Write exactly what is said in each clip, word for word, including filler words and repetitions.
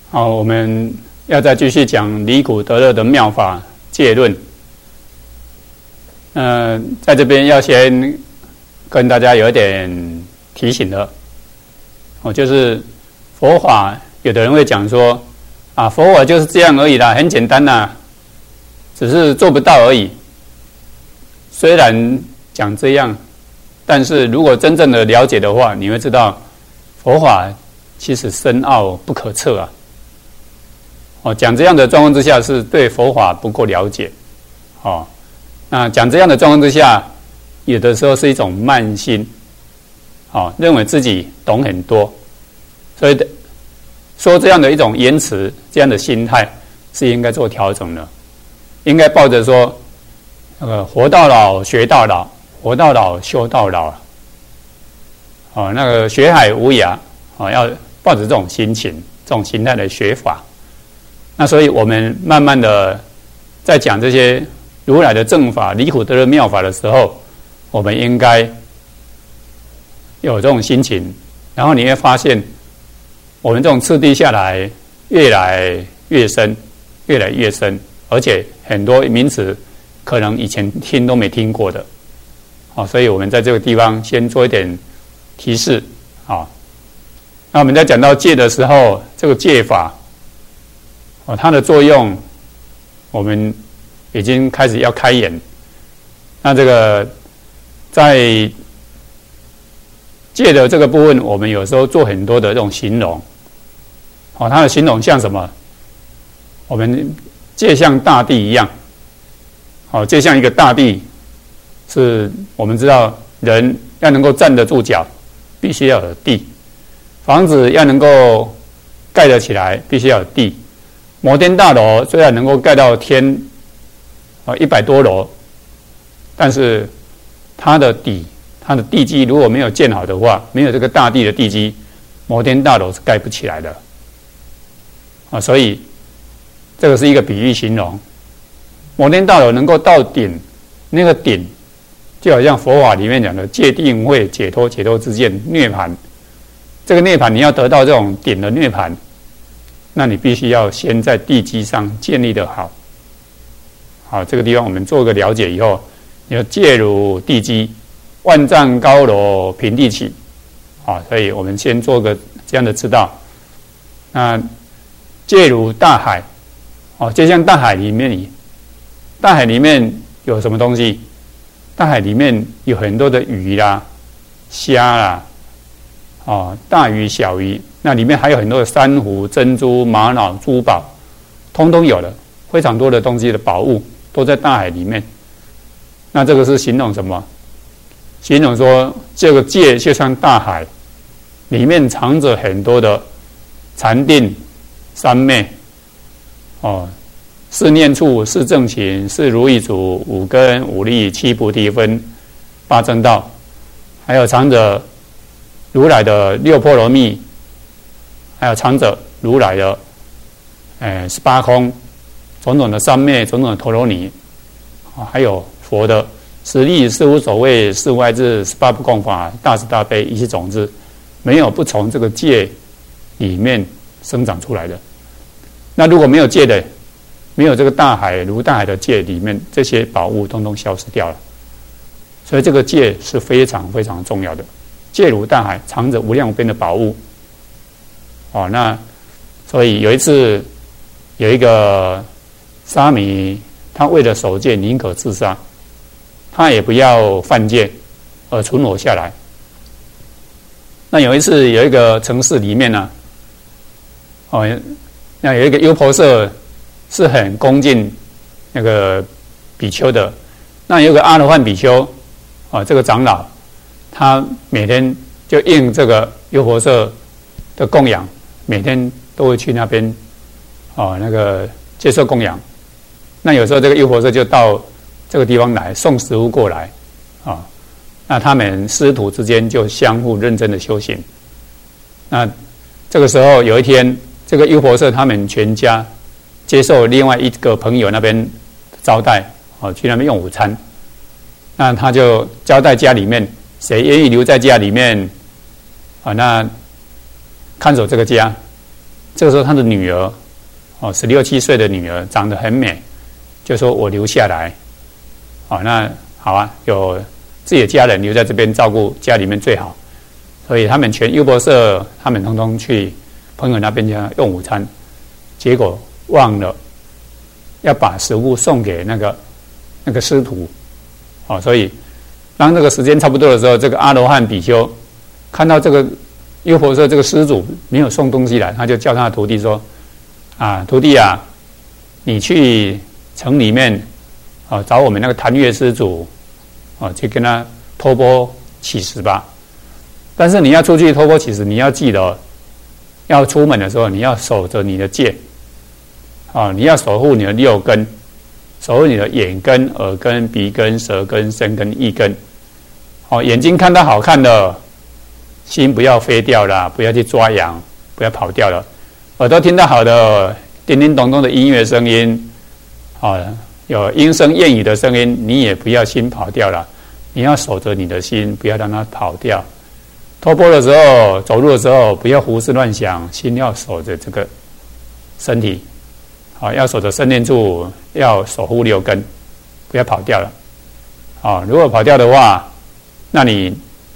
好，我们要再继续讲离苦得乐的妙法戒论。呃，在这边要先跟大家有一点提醒的，哦，就是佛法，有的人会讲说，啊，佛法就是这样而已啦，很简单啦，只是做不到而已。虽然讲这样，但是如果真正的了解的话，你会知道佛法其实深奥不可测啊。哦，讲这样的状况之下，是对佛法不够了解。哦，那讲这样的状况之下，有的时候是一种慢心，哦，认为自己懂很多，所以说这样的一种言辞，这样的心态是应该做调整的，应该抱着说，呃，活到老学到老，活到老修到老，哦，那个学海无涯，哦，要抱着这种心情、这种心态的学法。那所以我们慢慢的在讲这些如来的正法、离苦得乐妙法的时候，我们应该有这种心情，然后你会发现，我们这种次第下来越来越深，越来越深，而且很多名词可能以前听都没听过的，好，所以我们在这个地方先做一点提示啊。那我们在讲到戒的时候，这个戒法，哦，它的作用，我们已经开始要开眼。那这个在戒的这个部分，我们有时候做很多的这种形容。哦，它的形容像什么？我们戒像大地一样。好，戒像一个大地，是我们知道人要能够站得住脚，必须要有地；房子要能够盖得起来，必须要有地。摩天大楼虽然能够盖到天，啊一百多楼，但是它的底、它的地基如果没有建好的话，没有这个大地的地基，摩天大楼是盖不起来的。啊，所以这个是一个比喻形容。摩天大楼能够到顶，那个顶就好像佛法里面讲的戒定慧解脱解脱之见涅槃。这个涅槃你要得到这种顶的涅槃，那你必须要先在地基上建立得好。好，这个地方我们做个了解以后，你要戒如地基，万丈高楼平地起。好，所以我们先做个这样的知道。那戒如大海，哦，就像大海里面，大海里面有什么东西？大海里面有很多的鱼啦、虾啦，哦，大鱼小鱼。那里面还有很多的珊瑚、珍珠、玛瑙、珠宝，通通有了，非常多的东西的宝物都在大海里面。那这个是形容什么？形容说这个戒就像大海，里面藏着很多的禅定、三昧，哦，四念处、四正勤、四如意足、五根、五力、七菩提分、八正道，还有藏着如来的六波罗蜜。还有藏着如来的，呃，十八空，种种的三昧，种种的陀罗尼，啊，还有佛的十力、十无所谓、十无碍智、十八不共法、大慈大悲、一切种子，没有不从这个戒里面生长出来的。那如果没有戒的，没有这个大海如大海的戒里面，这些宝物通通消失掉了。所以这个戒是非常非常重要的。戒如大海，藏着无量无边的宝物。哦，那所以有一次有一个沙弥，他为了守戒宁可自杀，他也不要犯戒而存活下来。那有一次有一个城市里面呢，哦，那有一个优婆塞是很恭敬那个比丘的，那有个阿罗汉比丘，哦，这个长老，他每天就应这个优婆塞的供养。每天都会去那边，哦，那个接受供养。那有时候这个优婆塞就到这个地方来送食物过来，啊、哦，那他们师徒之间就相互认真的修行。那这个时候有一天，这个优婆塞他们全家接受另外一个朋友那边招待，哦，去那边用午餐。那他就交代家里面谁愿意留在家里面，啊、哦，那看守这个家， 这个时候他的女儿哦，十六七岁的女儿长得很美，就说我留下来，哦，那好啊，有自己的家人留在这边照顾家里面最好，所以他们全优婆塞他们通通去朋友那边家用午餐，结果忘了要把食物送给那个那个师徒，哦，所以当这个时间差不多的时候，这个阿罗汉比丘看到这个优婆塞这个施主没有送东西来，他就叫他的徒弟说：“啊，徒弟啊，你去城里面啊找我们那个檀越施主啊，去跟他托钵乞食吧。但是你要出去托钵乞食，你要记得，要出门的时候你要守着你的戒啊，你要守护你的六根，守护你的眼根、耳根、鼻根、舌根、身根、意根。哦，眼睛看到好看的，心不要飞掉了，不要去抓痒，不要跑掉了。耳朵听到好的叮叮咚咚的音乐声音，哦，有莺声燕语的声音，你也不要心跑掉了，你要守着你的心，不要让它跑掉。托钵的时候，走路的时候，不要胡思乱想，心要守着这个身体，好，要守着身念处，要守护六根，不要跑掉了。啊，如果跑掉的话，那你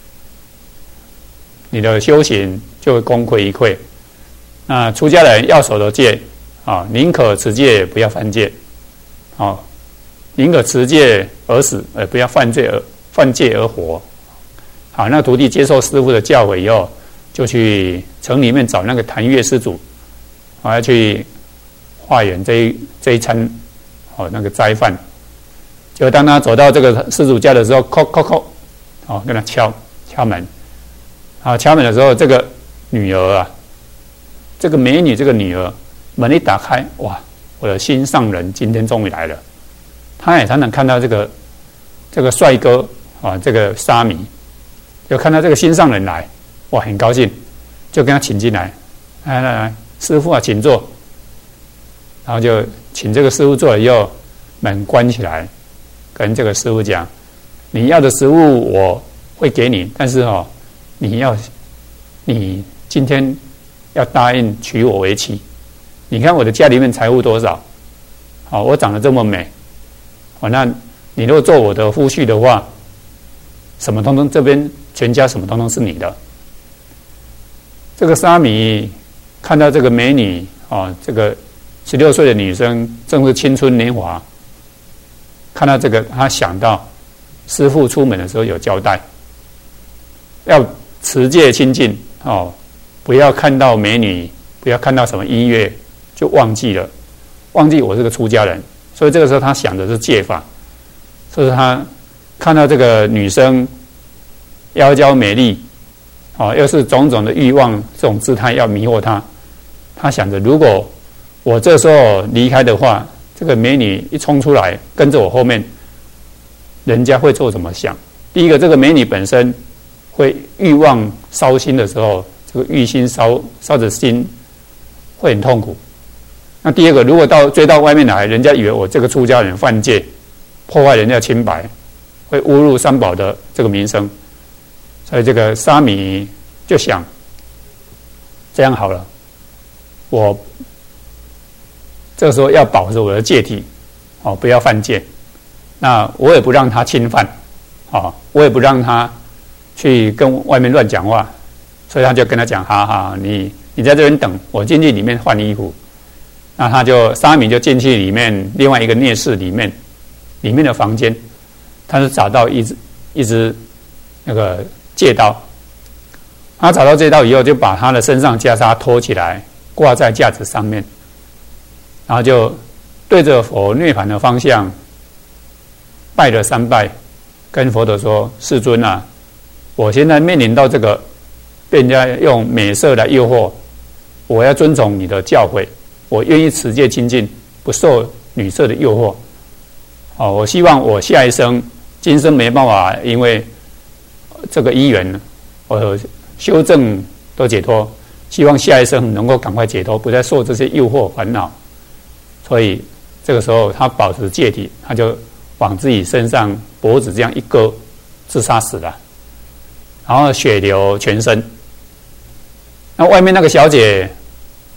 你的修行就会功亏一篑。那出家人要守的戒啊，宁可持戒，不要犯戒。啊，宁可持戒而死，而不要犯罪而犯戒而活。好，那徒弟接受师父的教诲以后，就去城里面找那个檀越施主，啊，要去化缘这一这一餐，哦，那个斋饭。就当他走到这个施主家的时候，叩叩叩，哦，跟他敲敲门。啊，敲门的时候，这个女儿啊，这个美女，这个女儿，门一打开，哇，我的心上人今天终于来了。他也常常看到这个这个帅哥啊，这个沙弥。就看到这个心上人来，哇，很高兴，就跟他请进来，来来来，师父啊，请坐。然后就请这个师父坐了以后，门关起来，跟这个师父讲：你要的食物我会给你，但是哦，你要你今天要答应娶我为妻。你看我的家里面财物多少？好，我长得这么美，好，那你如果做我的夫婿的话，什么通通这边。全家什么通通是你的。这个沙弥看到这个美女哦，这个十六岁的女生正是青春年华，看到这个，他想到师父出门的时候有交代，要持戒清净哦，不要看到美女，不要看到什么音乐就忘记了，忘记我是个出家人。所以这个时候他想的是戒法，所以他看到这个女生。窈窕美丽，哦，又是种种的欲望，这种姿态要迷惑他。他想着，如果我这时候离开的话，这个美女一冲出来，跟着我后面，人家会做怎么想？第一个，这个美女本身会欲望烧心的时候，这个欲心烧烧着心，会很痛苦。那第二个，如果到追到外面来，人家以为我这个出家人犯戒，破坏人家清白，会侮辱三宝的这个名声。所以这个沙弥就想，这样好了，我这个时候要保持我的戒体，哦，不要犯戒。那我也不让他侵犯，哦，我也不让他去跟外面乱讲话。所以他就跟他讲：哈哈，你你在这边等，我进去里面换衣服。那他就沙弥就进去里面另外一个聂室里面，里面的房间，他就找到一只一只那个。戒刀，他找到戒刀以后，就把他的身上袈裟脱起来，挂在架子上面，然后就对着佛涅槃的方向拜了三拜，跟佛陀说：“世尊啊，我现在面临到这个被人家用美色来诱惑，我要遵从你的教诲，我愿意持戒清净，不受女色的诱惑。哦，我希望我下一生，今生没办法，因为。”这个因缘，我修正都解脱，希望下一生能够赶快解脱，不再受这些诱惑烦恼。所以这个时候他保持戒体，他就往自己身上脖子这样一割，自杀死了，然后血流全身。那外面那个小姐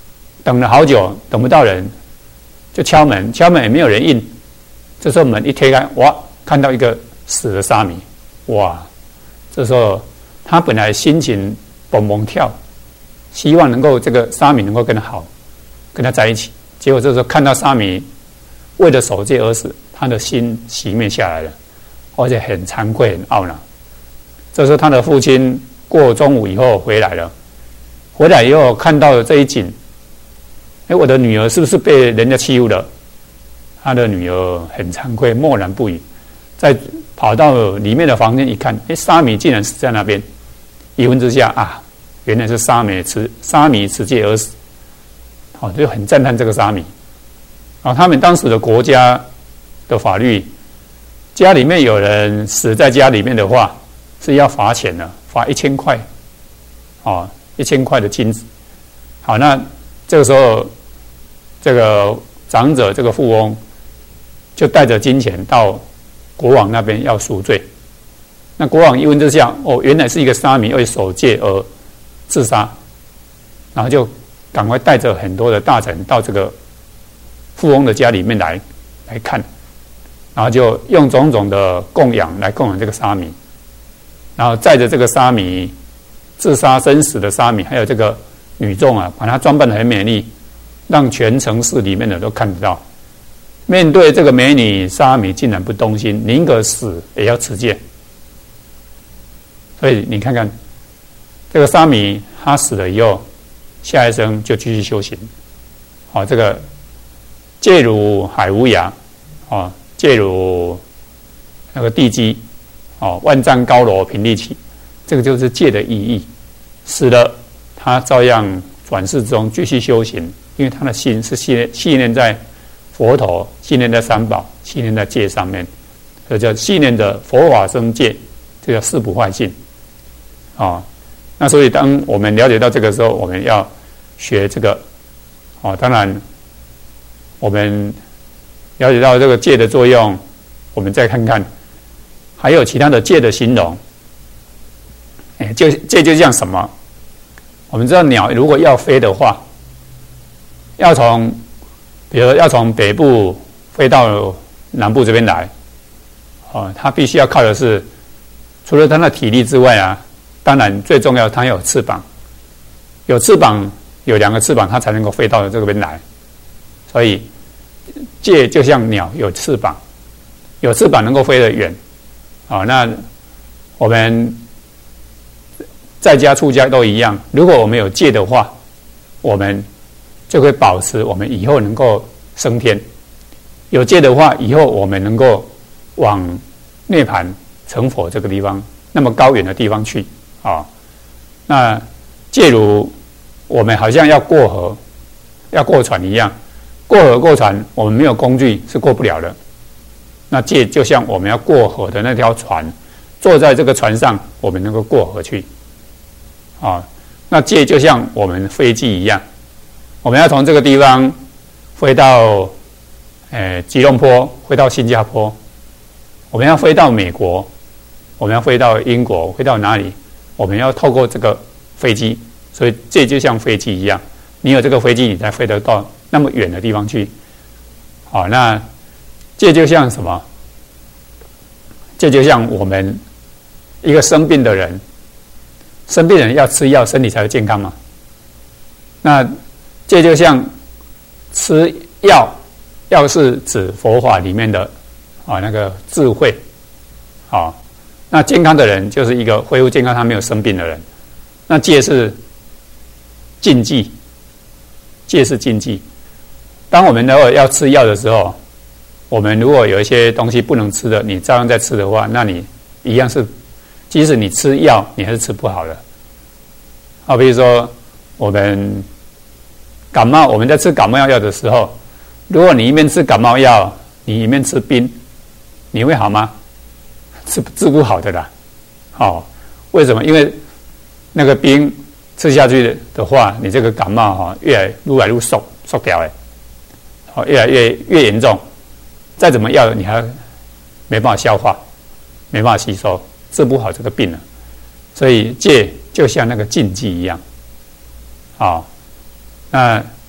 等了好久，等不到人，就敲门，敲门也没有人应。这时候门一推开，哇，看到一个死的沙弥，哇！这时候他本来心情蹦蹦跳，希望能够这个沙弥能够跟他好，跟他在一起。结果这时候看到沙弥为了守戒而死，他的心熄灭下来了，而且很惭愧、很懊恼。这时候他的父亲过中午以后回来了，回来以后看到了这一景，哎，我的女儿是不是被人家欺负了？他的女儿很惭愧，默然不语。再跑到里面的房间一看，哎，沙弥竟然死在那边。一问之下啊，原来是沙弥持沙弥持戒而死。好、哦，就很赞叹这个沙弥。啊、哦，他们当时的国家的法律，家里面有人死在家里面的话，是要罚钱的，罚一千块。哦，一千块的金子。好，那这个时候，这个长者这个富翁就带着金钱到国王那边要赎罪。那国王一问之下，哦，原来是一个沙弥为守戒而自杀，然后就赶快带着很多的大臣到这个富翁的家里面来来看，然后就用种种的供养来供养这个沙弥，然后载着这个沙弥自杀身死的沙弥，还有这个女众啊，把她装扮得很美丽，让全城市里面的都看得到。面对这个美女沙弥，竟然不动心，宁可死也要持戒。所以你看看，这个沙弥他死了以后，下一生就继续修行。好、哦，这个戒如海无涯，哦，戒如那个地基，哦，万丈高楼平地起，这个就是戒的意义。死了，他照样转世中继续修行，因为他的心是系系念在佛陀，系念在三宝，系念在戒上面，这叫系念的佛法生戒，这叫四不坏性。啊、哦，那所以当我们了解到这个时候，我们要学这个。哦，当然，我们了解到这个戒的作用，我们再看看还有其他的戒的形容。哎，就戒就像什么？我们知道鸟如果要飞的话，要从，比如要从北部飞到南部这边来，哦，它必须要靠的是，除了它的体力之外啊，当然最重要，它要有翅膀，有翅膀，有两个翅膀，它才能够飞到这边来。所以，戒就像鸟有翅膀，有翅膀能够飞得远。好、哦，那我们在家出家都一样。如果我们有戒的话，我们就会保持我们以后能够升天。有戒的话，以后我们能够往涅槃成佛这个地方，那么高远的地方去啊、哦。那戒如我们好像要过河、要过船一样，过河过船，我们没有工具是过不了的。那戒就像我们要过河的那条船，坐在这个船上，我们能够过河去。啊、哦，那戒就像我们飞机一样，我们要从这个地方飞到，呃，吉隆坡，飞到新加坡，我们要飞到美国，我们要飞到英国，飞到哪里？我们要透过这个飞机，所以戒就像飞机一样，你有这个飞机，你才飞得到那么远的地方去。好、哦，那戒就像什么？戒就像我们一个生病的人。生病人要吃药，身体才会健康嘛。那这就像吃药，药是指佛法里面的啊那个智慧，啊，那健康的人就是一个恢复健康，他没有生病的人。那戒是禁忌，戒是禁忌。当我们如果要吃药的时候，我们如果有一些东西不能吃的，你照样在吃的话，那你一样是。即使你吃药，你还是吃不好的。好，比如说我们感冒，我们在吃感冒药的时候，如果你一面吃感冒药，你一面吃冰，你会好吗？治治不好的啦。好、哦，为什么？因为那个冰吃下去的话，你这个感冒哈、哦，越来越来越缩缩掉哎，好、哦，越来越越严重。再怎么药，你还没办法消化，没办法吸收。治不好这个病了，所以戒就像那个禁忌一样，啊、哦，那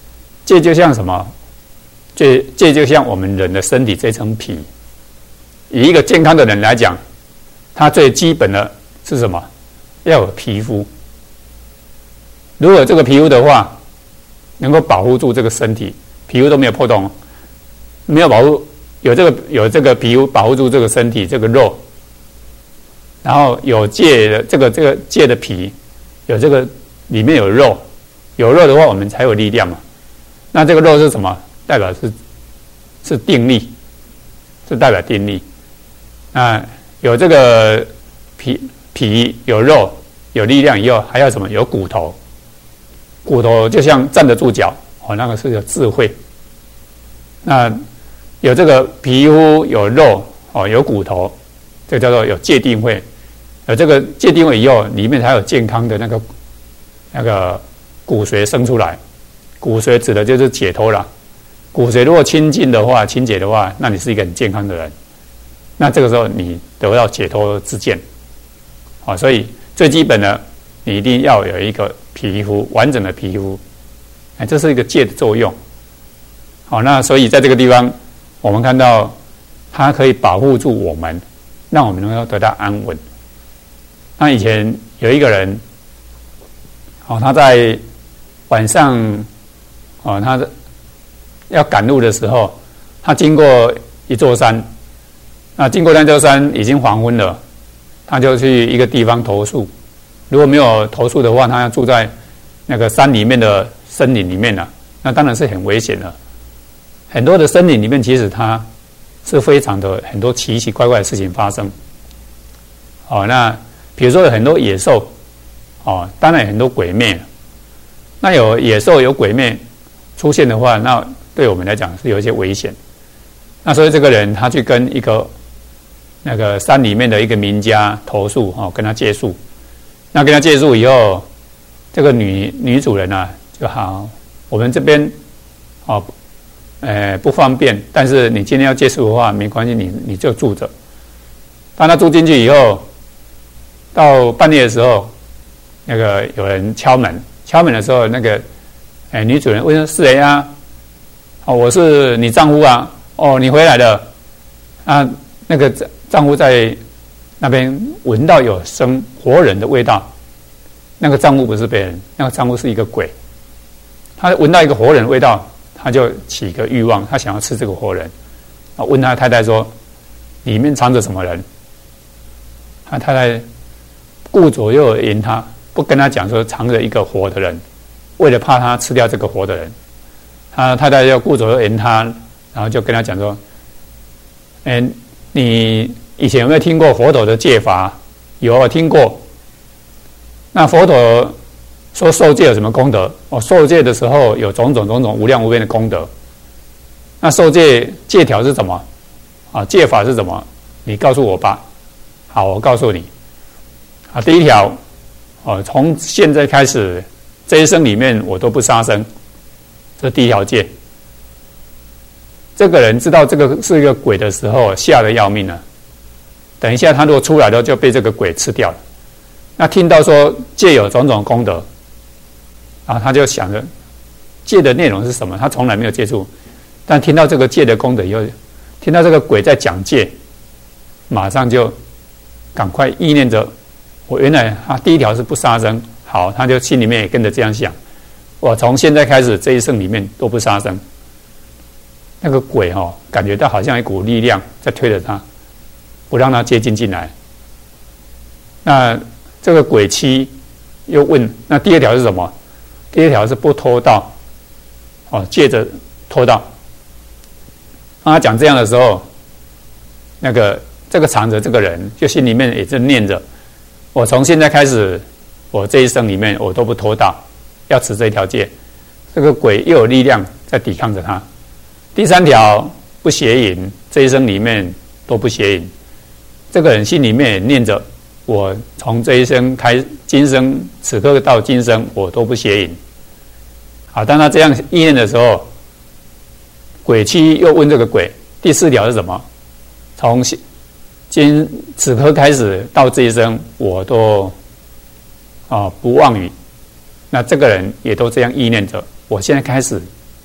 戒就像什么？戒戒就像我们人的身体这层皮。以一个健康的人来讲，他最基本的是什么？要有皮肤。如果有这个皮肤的话，能够保护住这个身体，皮肤都没有破洞，没有保护，有这个有这个皮肤保护住这个身体这个肉，然后有戒的这个这个戒的皮，有这个里面有肉，有肉的话我们才有力量嘛。那这个肉是什么？代表是是定力，是代表定力。那有这个皮皮有肉有力量以后，还要什么？有骨头，骨头就像站得住脚哦，那个是有智慧。那有这个皮肤有肉哦，有骨头，这个叫做有戒定慧。有这个戒定慧以后，里面才有健康的那个那个骨髓生出来。骨髓指的就是解脱了。骨髓如果清净的话，清洁的话，那你是一个很健康的人。那这个时候你得到解脱之见。好，所以最基本的，你一定要有一个皮肤，完整的皮肤。哎，这是一个戒的作用。好，那所以在这个地方，我们看到它可以保护住我们，让我们能够得到安稳。那以前有一个人，哦，他在晚上，哦，他要赶路的时候，他经过一座山，那经过那座山已经黄昏了，他就去一个地方投宿。如果没有投宿的话，他要住在那个山里面的森林里面了，那当然是很危险的。很多的森林里面，其实它是非常的很多奇奇怪怪的事情发生。哦，那比如说有很多野兽，哦，当然有很多鬼魅。那有野兽有鬼魅出现的话，那对我们来讲是有一些危险。那所以这个人他去跟一个那个山里面的一个名家投宿，哦，跟他借宿。那跟他借宿以后，这个女女主人啊就好，我们这边哦，呃不方便，但是你今天要借宿的话没关系，你你就住着。当他住进去以后，到半夜的时候，那个有人敲门，敲门的时候，那个哎女主人问说是谁啊？哦，我是你丈夫啊。哦，你回来了啊？那个丈夫在那边闻到有生活人的味道，那个丈夫不是别人，那个丈夫是一个鬼。他闻到一个活人的味道，他就起个欲望，他想要吃这个活人。啊，问他太太说：“里面藏着什么人？”他太太顾左右而言他，不跟他讲说藏着一个活的人，为了怕他吃掉这个活的人，他太太要顾左右而言他，然后就跟他讲说：“哎，你以前有没有听过佛陀的戒法？”有，听过。那佛陀说受戒有什么功德？哦，受戒的时候有种种种种无量无边的功德。那受戒戒条是什么？啊，戒法是什么？你告诉我吧。好，我告诉你。啊，第一条，哦，从现在开始，这一生里面我都不杀生，这是第一条戒。这个人知道这个是一个鬼的时候，吓得要命了。等一下，他如果出来了，就被这个鬼吃掉了。那听到说戒有种种功德，啊，他就想着戒的内容是什么？他从来没有接触，但听到这个戒的功德以后，听到这个鬼在讲戒，马上就赶快意念着，我原来他第一条是不杀生，好，他就心里面也跟着这样想，我从现在开始这一生里面都不杀生。那个鬼哦，感觉到好像一股力量在推着他，不让他接近进来。那这个鬼妻又问：那第二条是什么？第二条是不偷盗，哦，借着偷盗。当他讲这样的时候，那个这个藏着这个人就心里面也是念着：我从现在开始，我这一生里面我都不偷盗，要持这一条戒。这个鬼又有力量在抵抗着他。第三条不邪淫，这一生里面都不邪淫。这个人心里面也念着：我从这一生开，今生此刻到今生，我都不邪淫。好，当他这样意念的时候，鬼妻又问这个鬼：第四条是什么？从今此刻开始到这一生，我都啊不妄语。那这个人也都这样意念着：我现在开始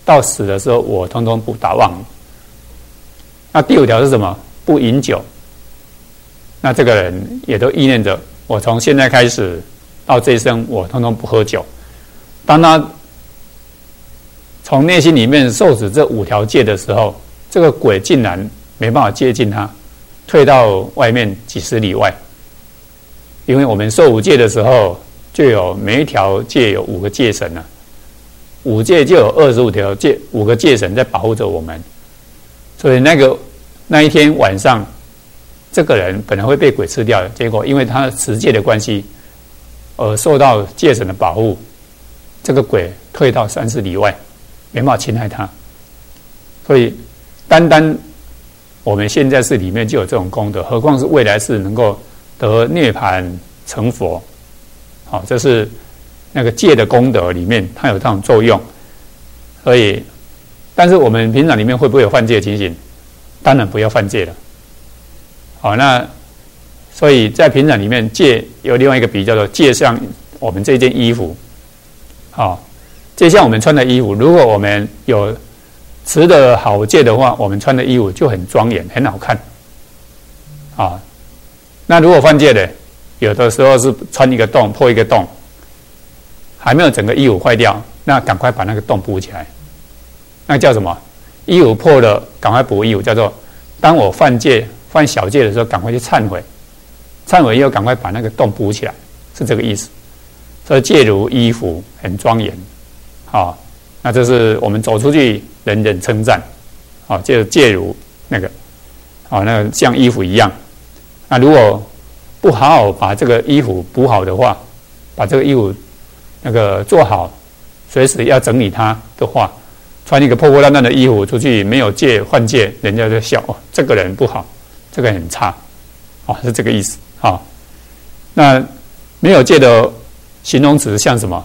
到死的时候我通通不打忘。那第五条是什么？不饮酒。那这个人也都意念着，我从现在开始到这一生，我通通不喝酒。当他从内心里面受持这五条戒的时候，这个鬼竟然没办法接近他，退到外面几十里外。因为我们受五戒的时候，就有每一条戒有五个戒神了、啊，五戒就有二十五条戒，五个戒神在保护着我们。所以那个那一天晚上，这个人本来会被鬼吃掉的，结果因为他的持戒的关系，而受到戒神的保护，这个鬼退到三十里外，没办法侵害他。所以单单我们现在世里面就有这种功德，何况是未来世能够得涅槃成佛。好，这是那个戒的功德里面它有这种作用。所以但是我们平常里面会不会有犯戒的情形？当然不要犯戒了。好，那所以在平常里面，戒有另外一个比喻叫做戒像我们这件衣服。好，戒像我们穿的衣服，如果我们有持的好戒的话，我们穿的衣服就很庄严很好看。啊，那如果犯戒的，有的时候是穿一个洞破一个洞，还没有整个衣服坏掉，那赶快把那个洞补起来。那叫什么？衣服破了赶快补衣服，叫做当我犯戒犯小戒的时候赶快去忏悔，忏悔又赶快把那个洞补起来，是这个意思。所以戒如衣服很庄严。好，那这是我们走出去人人称赞。好，戒戒如那个好，那个像衣服一样。那如果不好好把这个衣服补好的话，把这个衣服那个做好，随时要整理它的话，穿一个破破烂烂的衣服出去，没有戒换戒，人家就笑、哦、这个人不好，这个人很差。哦，是这个意思。好，那没有戒的形容词像什么？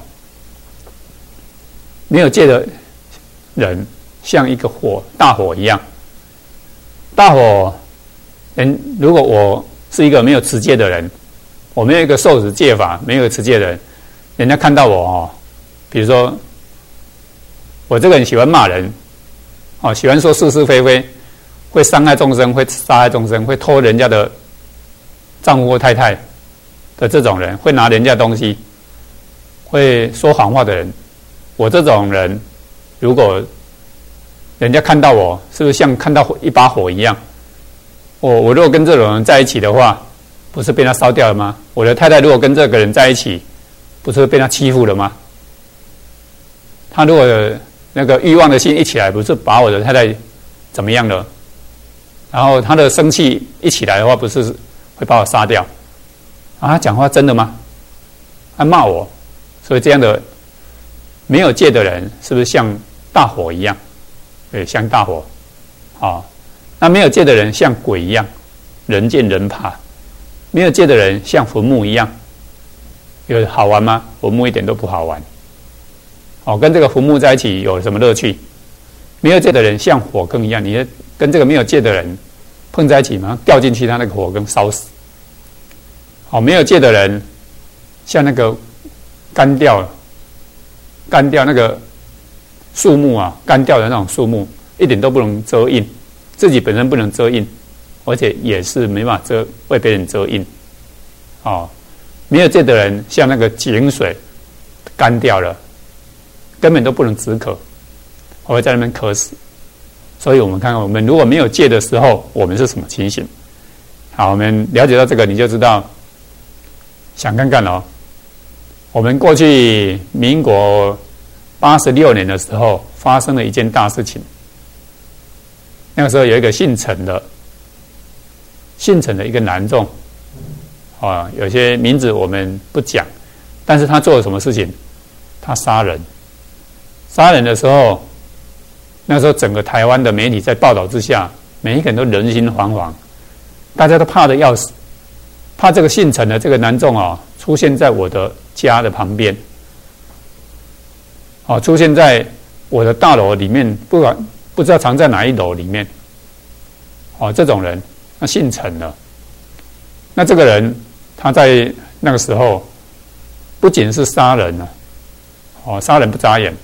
没有戒的人像一个火大火一样。大火人，如果我是一个没有持戒的人，我没有一个受持戒法，没有持戒的人，人家看到我哦，比如说我这个人喜欢骂人，哦，喜欢说是是非非，会伤害众生，会杀害众生，会偷人家的丈夫或太太的这种人，会拿人家东西，会说谎话的人，我这种人，如果人家看到我，是不是像看到一把火一样？我我如果跟这种人在一起的话，不是被他烧掉了吗？我的太太如果跟这个人在一起，不是被他欺负了吗？他如果那个欲望的心一起来，不是把我的太太怎么样了？然后他的生气一起来的话，不是会把我杀掉？啊，他讲话真的吗？他骂我，所以这样的没有戒的人，是不是像大火一样？对，像大火。好，那没有戒的人像鬼一样，人见人怕。没有戒的人像坟墓一样，有好玩吗？坟墓一点都不好玩。哦，跟这个坟墓在一起有什么乐趣？没有戒的人像火坑一样，你跟这个没有戒的人碰在一起，马上掉进去，他那个火坑烧死。哦，没有戒的人像那个干掉了，干掉那个树木啊，干掉的那种树木，一点都不能遮阴，自己本身不能遮阴，而且也是没办法遮为别人遮阴。哦，没有戒的人像那个井水干掉了，根本都不能止渴，我会在那边渴死。所以我们看看，我们如果没有戒的时候，我们是什么情形？好，我们了解到这个，你就知道。想看看哦，我们过去民国八十六年的时候，发生了一件大事情。那个时候有一个姓陈的，姓陈的一个男众，啊，有些名字我们不讲，但是他做了什么事情？他杀人。杀人的时候，那时候整个台湾的媒体在报道之下，每一个人都人心惶惶，大家都怕得要死。怕这个姓陈的这个男众啊、哦，出现在我的家的旁边，哦，出现在我的大楼里面，不管不知道藏在哪一楼里面，哦，这种人，那姓陈的，那这个人他在那个时候不仅是杀人了、啊，哦，杀人不眨眼，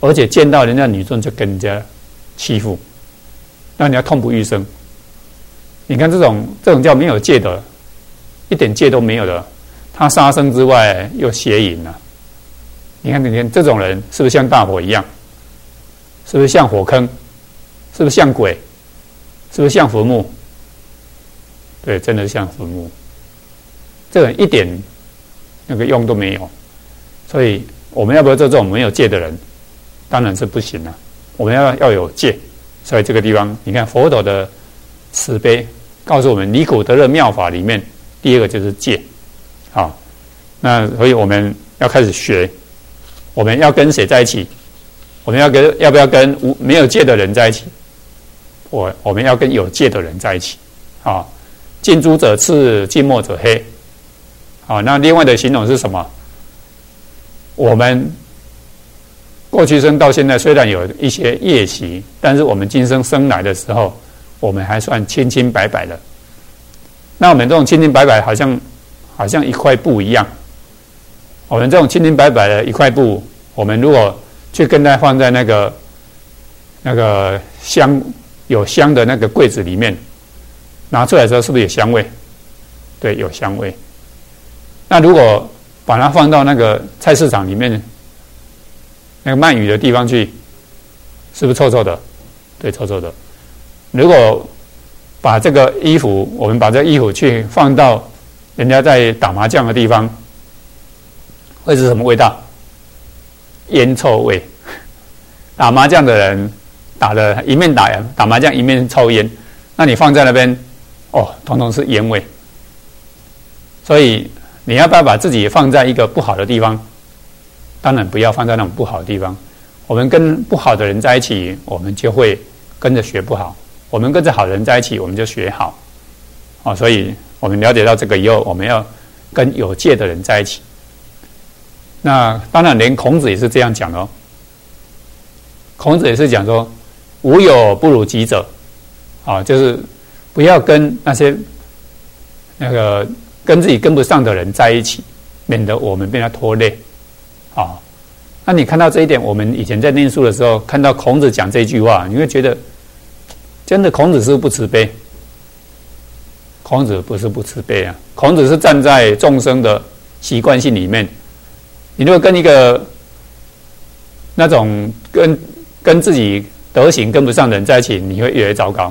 而且见到人家女众就跟人家欺负，让人家痛不欲生。你看这种这种叫没有戒的，一点戒都没有的，他杀生之外又邪淫了。你看，你看这种人是不是像大火一样？是不是像火坑？是不是像鬼？是不是像坟墓？对，真的像坟墓。这个人一点那个用都没有。所以我们要不要做这种没有戒的人？当然是不行了。我们要要有戒。所以这个地方，你看佛陀的慈悲告诉我们，离苦得乐妙法里面，第二个就是戒。好，那所以我们要开始学。我们要跟谁在一起？我们要跟要不要跟无没有戒的人在一起？我我们要跟有戒的人在一起。啊，近朱者赤，近墨者黑。好，那另外的形容是什么？我们过去生到现在虽然有一些业习，但是我们今生生来的时候，我们还算清清白白的。那我们这种清清白白，好像好像一块布一样。我们这种清清白白的一块布，我们如果去跟它放在那个那个香有香的那个柜子里面，拿出来的时候是不是有香味？对，有香味。那如果把它放到那个菜市场里面那个卖鱼的地方去，是不是臭臭的？对，臭臭的。如果把这个衣服，我们把这个衣服去放到人家在打麻将的地方，会是什么味道？烟臭味。打麻将的人打的一面打打麻将一面抽烟，那你放在那边，哦，统统是烟味。所以你要不要把自己放在一个不好的地方？当然不要放在那种不好的地方。我们跟不好的人在一起，我们就会跟着学不好；我们跟着好人在一起，我们就学好。哦，所以我们了解到这个以后，我们要跟有戒的人在一起。那当然，连孔子也是这样讲的哦。孔子也是讲说，无有不如己者，啊，就是不要跟那些那个跟自己跟不上的人在一起，免得我们被他拖累。啊，那你看到这一点，我们以前在念书的时候，看到孔子讲这句话，你会觉得，真的孔子是不慈悲？孔子不是不慈悲啊，孔子是站在众生的习惯性里面。你如果跟一个那种跟跟自己德行跟不上的人在一起，你会越来越糟糕。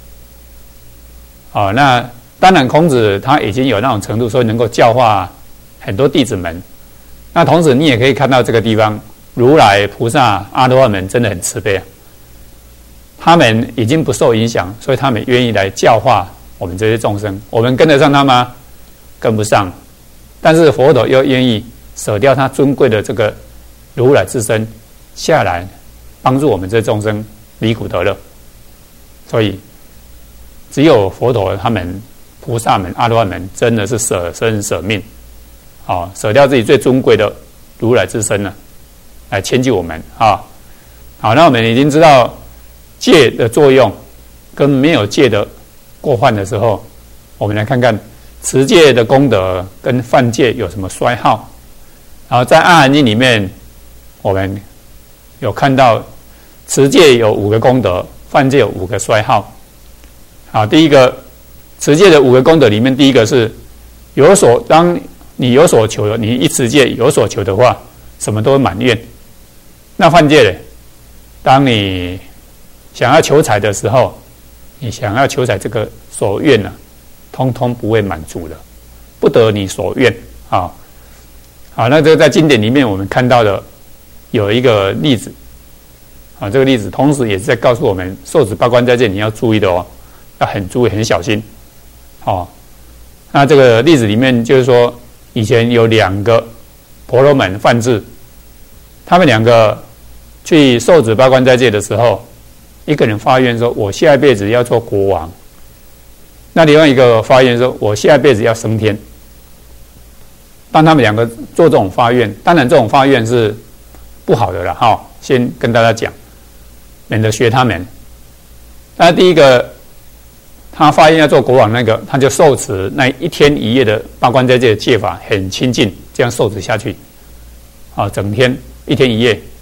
啊，那当然孔子他已经有那种程度，所以能够教化很多弟子们。那同时你也可以看到这个地方，如来、菩萨、阿罗汉们真的很慈悲啊。他们已经不受影响，所以他们愿意来教化我们这些众生。我们跟得上他吗？跟不上。但是佛陀又愿意舍掉他尊贵的这个如来之身下来，帮助我们这些众生离苦得乐。所以只有佛陀他们、菩萨们、阿罗汉们真的是舍身舍命，啊，舍掉自己最尊贵的如来之身呢，来迁就我们啊。好，那我们已经知道戒的作用跟没有戒的过患的时候，我们来看看持戒的功德跟犯戒有什么衰耗。然后在《阿含经》里面，我们有看到持戒有五个功德，犯戒有五个衰耗。好，第一个持戒的五个功德里面，第一个是有所，当你有所求的，你一持戒有所求的话，什么都会满愿。那犯戒呢？当你想要求财的时候，你想要求财这个所愿呢、啊，通通不会满足的，不得你所愿啊。好，那这个在经典里面我们看到的有一个例子啊，这个例子同时也是在告诉我们，受持八关斋戒你要注意的哦，要很注意、很小心。哦，那这个例子里面就是说，以前有两个婆罗门梵志，他们两个去受持八关斋戒的时候，一个人发愿说：“我下一辈子要做国王。”那另外一个发愿说：“我下一辈子要升天。”当他们两个做这种发愿，当然这种发愿是不好的了哈。先跟大家讲，免得学他们。那第一个，他发愿要做国王那个，他就受持那一天一夜的八关斋戒的戒法，很清净，这样受持下去，啊，整天一天一夜，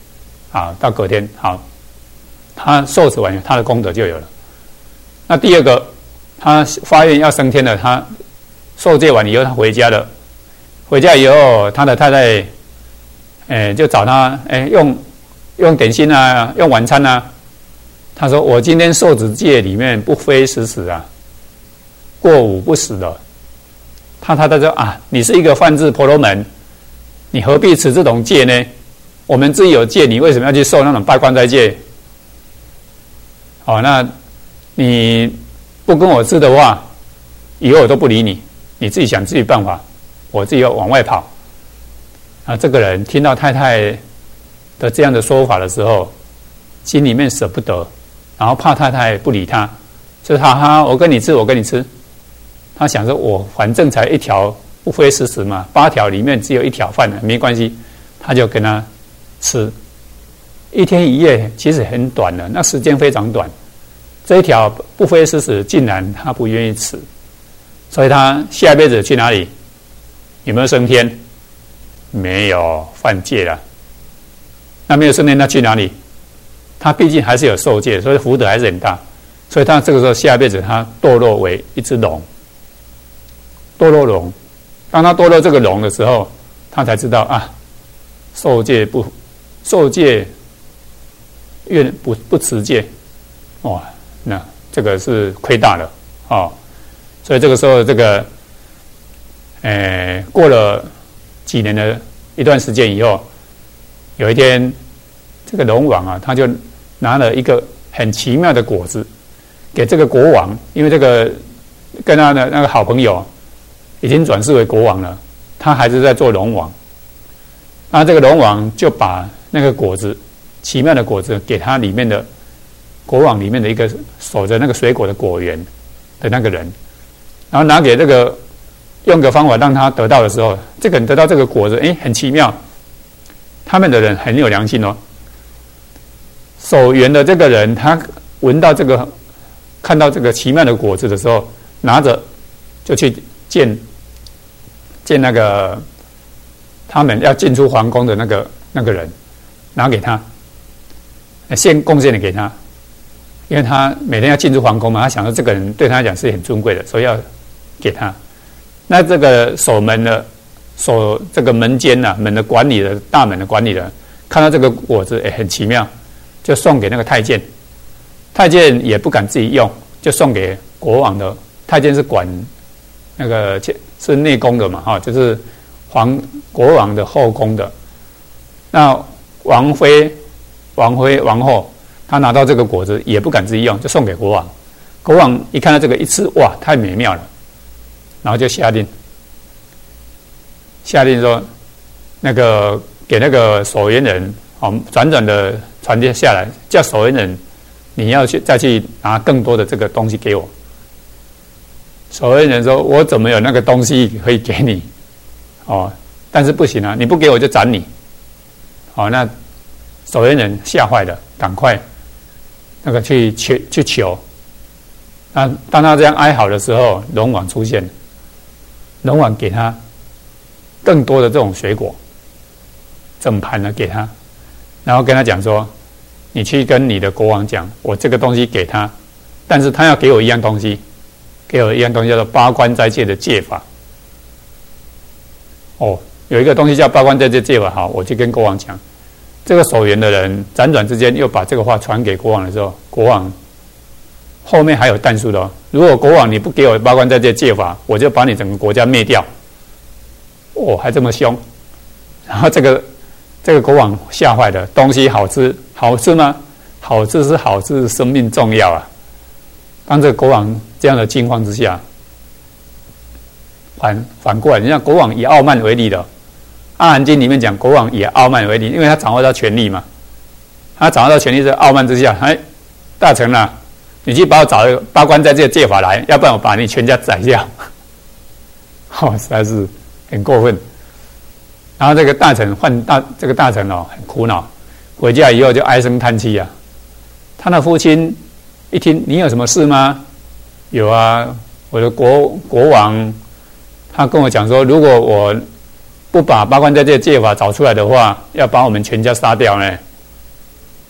啊，到隔天好，他受持完，他的功德就有了。那第二个，他发愿要升天了，他受戒完以后，他回家了。回家以后，他的太太，哎，就找他，哎，用用点心啊，用晚餐啊。他说：“我今天受持戒里面不非死死啊，过午不食的。”他太太说：“啊，你是一个梵志婆罗门，你何必持这种戒呢？我们自己有戒，你为什么要去受那种拜关斋戒？哦，那你不跟我吃的话，以后我都不理你，你自己想自己办法，我自己要往外跑。”啊，这个人听到太太的这样的说法的时候，心里面舍不得，然后怕太太不理他，就是哈哈，我跟你吃，我跟你吃。他想说，我反正才一条不非死死嘛，八条里面只有一条饭了，没关系，他就跟他吃。一天一夜其实很短了，那时间非常短。这一条不非死死，竟然他不愿意吃，所以他下辈子去哪里？有没有升天？没有，犯戒了。那没有升天，他去哪里？他毕竟还是有受戒，所以福德还是很大。所以他这个时候下辈子他堕落为一只龙，堕落龙。当他堕落这个龙的时候，他才知道啊，受戒不受戒，愿不不持戒，哇，那这个是亏大了哦。所以这个时候，这个，呃，过了几年的一段时间以后，有一天，这个龙王啊，他就拿了一个很奇妙的果子给这个国王，因为这个跟他的那个好朋友已经转世为国王了，他还是在做龙王。那这个龙王就把那个果子，奇妙的果子给他里面的国王里面的一个守着那个水果的果园的那个人，然后拿给这个用个方法让他得到的时候，这个人得到这个果子，哎，很奇妙。他们的人很有良心哦。守园的这个人，他闻到这个，看到这个奇妙的果子的时候，拿着就去见见那个他们要进出皇宫的那个那个人，拿给他，先贡献的给他，因为他每天要进出皇宫嘛，他想说这个人对他来讲是很尊贵的，所以要给他。那这个守门的守这个门监呐、啊，门的管理的大门的管理人，看到这个果子，哎，很奇妙，就送给那个太监。太监也不敢自己用，就送给国王的。太监是管那个是内宫的嘛，哈，就是皇国王的后宫的。那王妃、王妃、王后，他拿到这个果子也不敢自己用，就送给国王。国王一看到这个一吃，哇，太美妙了，然后就下令，下令说，那个给那个守园人，哦，转转的传接下来，叫守园人，你要去再去拿更多的这个东西给我。守园人说：“我怎么有那个东西可以给你？哦，但是不行啊，你不给我就斩你。”哦，那守园人吓坏了，赶快那个去求去求。那当他这样哀嚎的时候，龙王出现，龙王给他更多的这种水果，整盘的给他，然后跟他讲说：“你去跟你的国王讲，我这个东西给他，但是他要给我一样东西。”给我一样东西叫做八关斋戒的戒法。哦，有一个东西叫八关斋戒戒法，好，我去跟国王讲。这个守园的人辗转之间又把这个话传给国王的时候，国王后面还有但书的哦。如果国王你不给我八关斋戒戒法，我就把你整个国家灭掉。哦，还这么凶。然后这个这个国王吓坏了，东西好吃，好吃吗？好吃是好吃，生命重要啊。当这个国王这样的境况之下，反反过来，你看国王以傲慢为例的，《阿含经》里面讲国王以傲慢为例，因为他掌握到权力嘛，他掌握到权力在傲慢之下，哎，大臣啊，你去把我找八关斋戒戒法来，要不然我把你全家宰掉。哦，实在是很过分。然后这个大臣换大这个大臣哦，很苦恼，回家以后就唉声叹气啊。他的父亲一听，你有什么事吗？有啊，我的国国王，他跟我讲说，如果我不把八关斋戒戒法找出来的话，要把我们全家杀掉呢。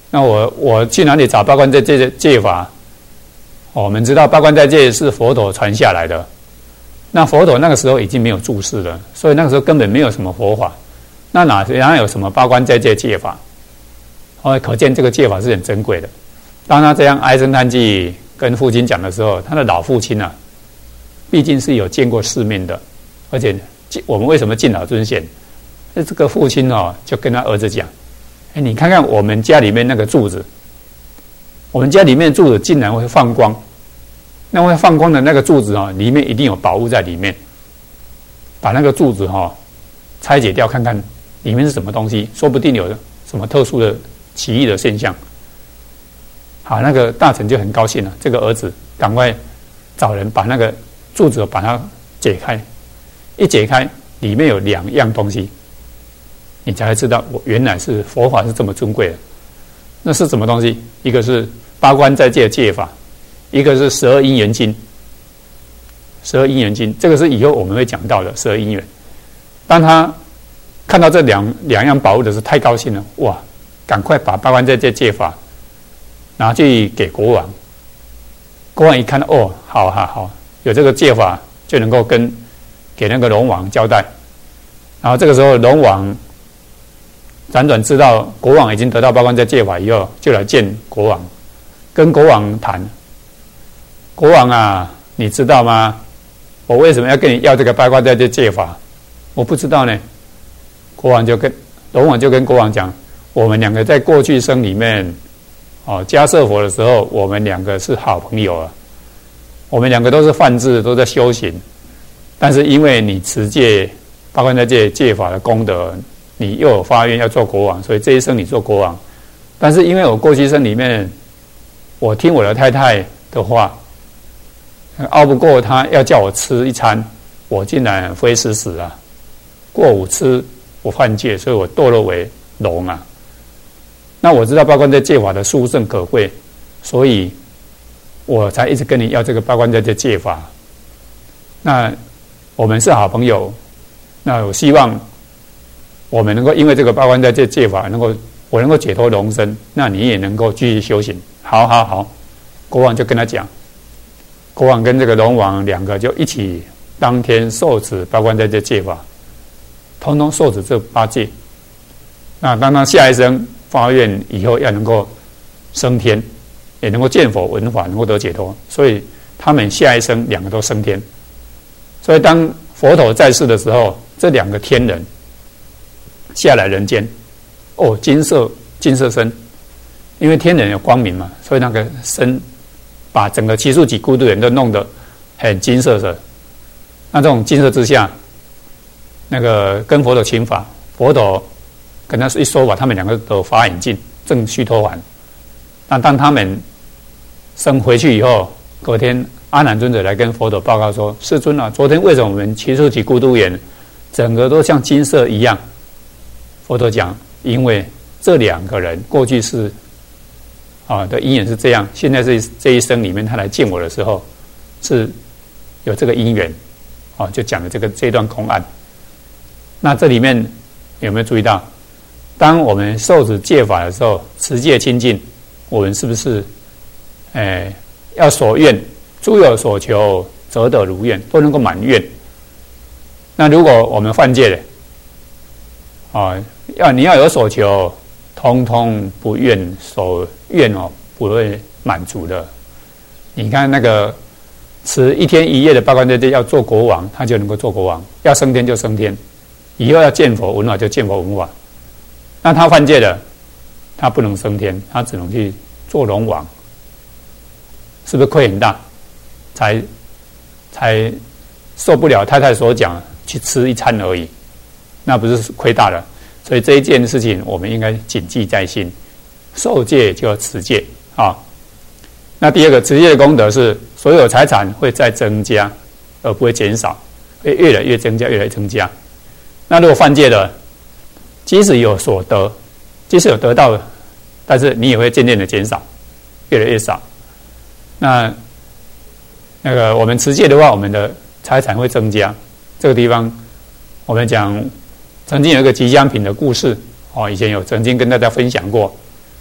那我我去哪里找八关斋戒的戒法？哦，我们知道八关斋戒是佛陀传下来的，那佛陀那个时候已经没有住世了，所以那个时候根本没有什么佛法，那哪哪有什么八关斋戒戒法？哦，可见这个戒法是很珍贵的。当他这样唉声叹气跟父亲讲的时候，他的老父亲啊，毕竟是有见过世面的，而且我们为什么敬老尊贤？那这个父亲哦，就跟他儿子讲：“哎，你看看我们家里面那个柱子，我们家里面的柱子竟然会放光，那会放光的那个柱子哦，里面一定有宝物在里面。把那个柱子哈拆解掉，看看里面是什么东西，说不定有什么特殊的奇异的现象。”好，那个大臣就很高兴了，这个儿子赶快找人把那个柱子把它解开，一解开里面有两样东西，你才会知道我原来是佛法是这么尊贵的。那是什么东西？一个是八关斋戒的戒法，一个是十二因缘经。十二因缘经这个是以后我们会讲到的十二因缘。当他看到这两两样宝物的时候，太高兴了，哇！赶快把八关斋戒戒法拿去给国王。国王一看，哦，好好好，有这个戒法就能够跟给那个龙王交代。然后这个时候，龙王辗转知道国王已经得到八关斋戒法以后，就来见国王，跟国王谈。国王啊，你知道吗？我为什么要跟你要这个八关斋戒戒法？我不知道呢。国王就跟龙王就跟国王讲，我们两个在过去生里面。哦，迦叶佛的时候，我们两个是好朋友啊。我们两个都是梵志，都在修行。但是因为你持戒八关斋戒戒法的功德，你又有发愿要做国王，所以这一生你做国王。但是因为我过去生里面，我听我的太太的话，拗不过她要叫我吃一餐，我竟然非死死啊！过午吃我犯戒，所以我堕落为龙啊。那我知道八关斋戒法的殊胜可贵，所以我才一直跟你要这个八关斋戒戒法。那我们是好朋友，那我希望我们能够因为这个八关斋戒戒法，能够我能够解脱龙身，那你也能够继续修行。好好好，国王就跟他讲，国王跟这个龙王两个就一起当天受持八关斋戒戒法，通通受持这八戒。那当他下一生发愿以后要能够升天，也能够见佛闻法，能够得解脱，所以他们下一生两个都升天。所以当佛陀在世的时候，这两个天人下来人间，哦，金色金色身，因为天人有光明嘛，所以那个身把整个七数几孤独人都弄得很金色的。那这种金色之下，那个跟佛陀请法，佛陀跟他一说法，他们两个都发眼镜，证须陀洹。那当他们生回去以后，隔天阿难尊者来跟佛陀报告说：“世尊啊，昨天为什么我们七数几孤独园整个都像金色一样？”佛陀讲：“因为这两个人过去是啊的因缘是这样，现在是这一生里面他来见我的时候，是有这个因缘啊，就讲了这个这段公案。那这里面有没有注意到？”当我们受持戒法的时候，持戒清净，我们是不是，哎，要所愿，诸有所求，则得如愿，都能够满愿？那如果我们犯戒了，啊，要你要有所求，通通不愿所愿哦，不会满足的。你看那个持一天一夜的八关斋戒，要做国王，他就能够做国王；要升天就升天，以后要见佛闻法就见佛闻法。那他犯戒了，他不能升天，他只能去做龙王，是不是亏很大？才才受不了太太所讲去吃一餐而已，那不是亏大了？所以这一件事情我们应该谨记在心，受戒就要持戒啊。那第二个持戒的功德是，所有财产会再增加，而不会减少，会越来越增加，越来越增加。那如果犯戒的，即使有所得，即使有得到的，但是你也会渐渐的减少，越来越少。那那个我们持戒的话，我们的财产会增加。这个地方我们讲，曾经有一个吉祥品的故事哦，以前有曾经跟大家分享过。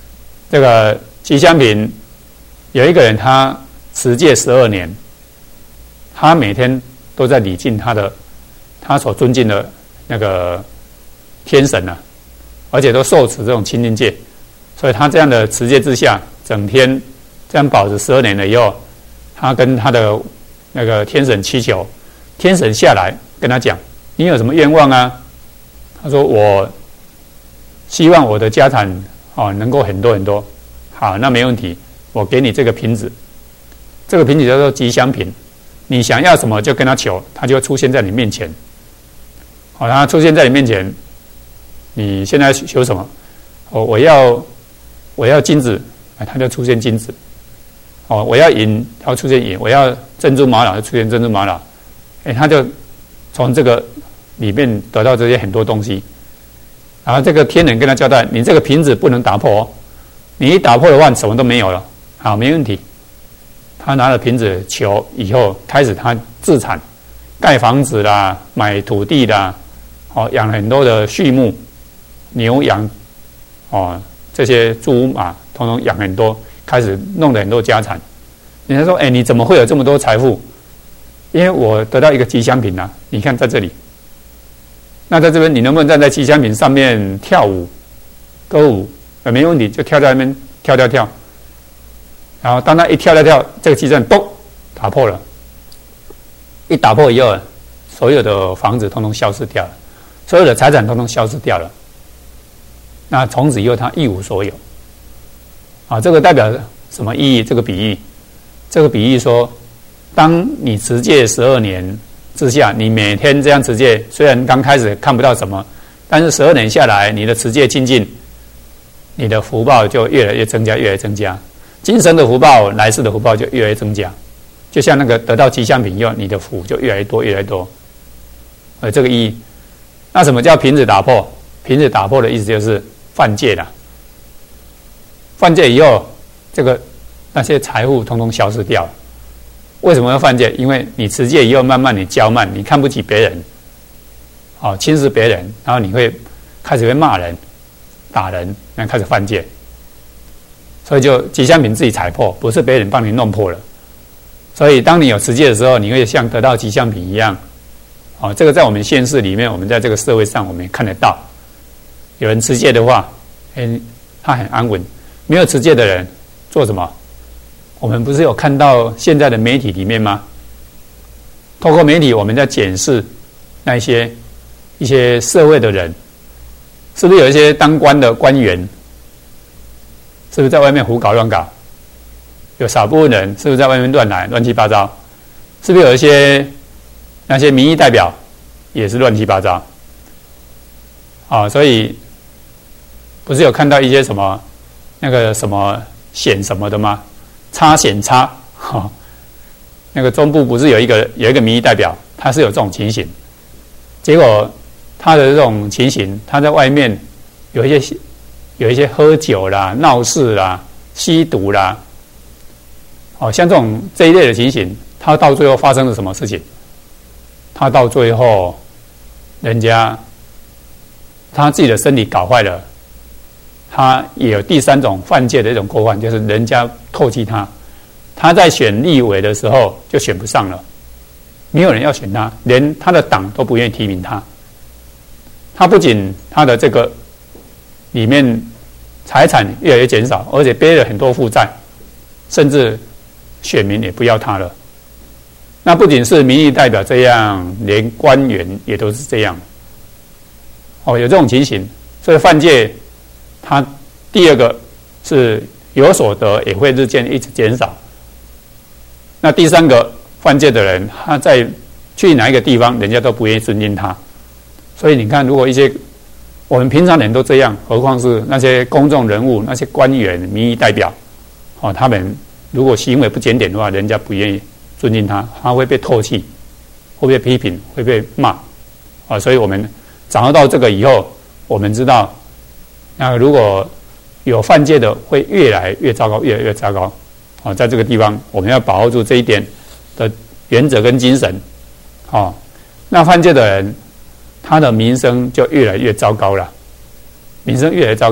这个吉祥品有一个人，他持戒十二年，他每天都在礼敬他的他所尊敬的那个天神啊，而且都受持这种清净戒，所以他这样的持戒之下，整天这样保持十二年了以后，他跟他的那个天神祈求，天神下来跟他讲：“你有什么愿望啊？”他说：“我希望我的家产哦能够很多很多。”好，那没问题，我给你这个瓶子，这个瓶子叫做吉祥品，你想要什么就跟他求，他就会出现在你面前。好，他出现在你面前，你现在求什么？哦，我要我要金子，哎，他就出现金子。哦，我要银，它会出现银；我要珍珠玛瑙，就出现珍珠玛瑙。哎，他就从这个里面得到这些很多东西。然后这个天人跟他交代：你这个瓶子不能打破哦，你一打破的话，什么都没有了。好，没问题。他拿了瓶子求以后，开始他自产，盖房子啦，买土地啦，哦，养很多的畜牧，牛羊，哦，这些猪马，统统养很多。开始弄了很多家产，人家说：“哎，你怎么会有这么多财富？”因为我得到一个吉祥品啊！你看在这里，那在这边你能不能站在吉祥品上面跳舞、歌舞？呃，没问题，就跳在那边跳跳跳。然后当他一跳跳跳，这个吉祥咚打破了，一打破以后，所有的房子通通消失掉了，所有的财产通通消失掉了。那从此以后，他一无所有。啊，这个代表什么意义？这个比喻，这个比喻说，当你持戒十二年之下，你每天这样持戒，虽然刚开始看不到什么，但是十二年下来，你的持戒精进，你的福报就越来越增加，越来越增加，今生的福报、来世的福报就越来越增加。就像那个得到吉祥品以后，你的福就越来越多，越来越多。呃，这个意义。那什么叫瓶子打破？瓶子打破的意思就是犯戒了。犯戒以后，这个那些财富通通消失掉了。为什么要犯戒？因为你持戒以后，慢慢你骄慢，你看不起别人，哦，轻视别人，然后你会开始会骂人、打人，然后开始犯戒。所以就吉祥品自己踩破，不是别人帮你弄破了。所以当你有持戒的时候，你会像得到吉祥品一样。哦，这个在我们现实里面，我们在这个社会上，我们也看得到。有人持戒的话，哎，他很安稳。没有持戒的人做什么？我们不是有看到现在的媒体里面吗？透过媒体，我们在检视那一些一些社会的人，是不是有一些当官的官员，是不是在外面胡搞乱搞？有少部分人是不是在外面乱来、乱七八糟？是不是有一些那些民意代表也是乱七八糟？啊，所以不是有看到一些什么？那个什么险什么的吗？差险差，哈、哦，那个中部不是有一个有一个民意代表，他是有这种情形，结果他的这种情形，他在外面有一些有一些喝酒啦、闹事啦、吸毒啦，哦，像这种这一类的情形，他到最后发生了什么事情？他到最后，人家他自己的身体搞坏了。他也有第三种犯戒的一种过犯，就是人家唾弃他，他在选立委的时候就选不上了，没有人要选他，连他的党都不愿意提名他。他不仅他的这个里面财产越来越减少，而且背了很多负债，甚至选民也不要他了。那不仅是民意代表这样，连官员也都是这样。哦，有这种情形，所以犯戒。他第二个是有所得，也会日渐一直减少。那第三个犯戒的人，他在去哪一个地方，人家都不愿意尊敬他。所以你看，如果一些我们平常人都这样，何况是那些公众人物、那些官员、民意代表，哦，他们如果行为不检点的话，人家不愿意尊敬他，他会被唾弃，会被批评，会被骂。啊，所以我们掌握到这个以后，我们知道。那如果有犯戒的，会越来越糟糕，越来越糟糕。啊，在这个地方，我们要把握住这一点的原则跟精神。哦，那犯戒的人，他的名声就越来越糟糕了，名声越来越糟糕。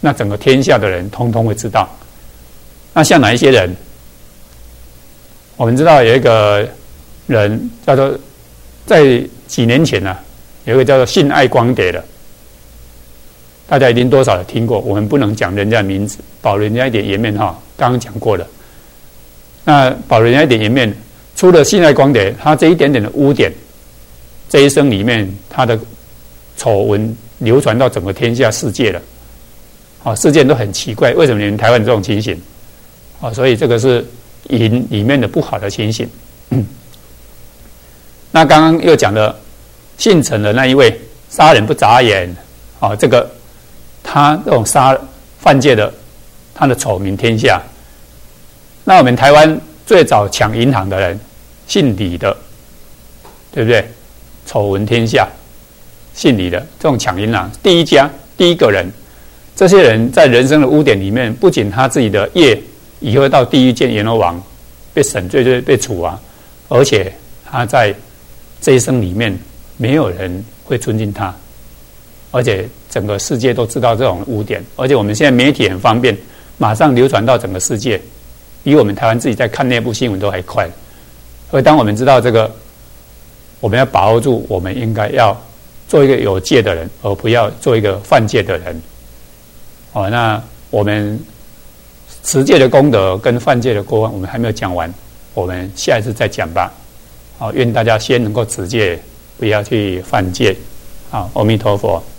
那整个天下的人通通会知道。那像哪一些人？我们知道有一个人叫做，在几年前啊，有一个叫做信爱光碟的，大家一定多少有听过。我们不能讲人家的名字，保人家一点颜面哈。刚刚讲过了。那保人家一点颜面，除了信爱光碟，他这一点点的污点，这一生里面他的丑闻流传到整个天下世界了。啊，事件都很奇怪，为什么你们台湾这种情形？啊，所以这个是淫里面的不好的情形。嗯、那刚刚又讲了姓陈的那一位杀人不眨眼，啊，这个他这种杀犯戒的，他的丑名天下。那我们台湾最早抢银行的人，姓李的，对不对？丑闻天下，姓李的这种抢银行第一家第一个人，这些人在人生的污点里面，不仅他自己的业以后到地狱见阎罗王，被审罪罪被处啊，而且他在这一生里面没有人会尊敬他，而且整个世界都知道这种污点，而且我们现在媒体很方便，马上流传到整个世界，比我们台湾自己在看内部新闻都还快。所以当我们知道这个，我们要把握住，我们应该要做一个有戒的人，而不要做一个犯戒的人。哦，那我们持戒的功德跟犯戒的过，我们还没有讲完，我们下一次再讲吧。好，愿大家先能够持戒，不要去犯戒。好，阿弥陀佛。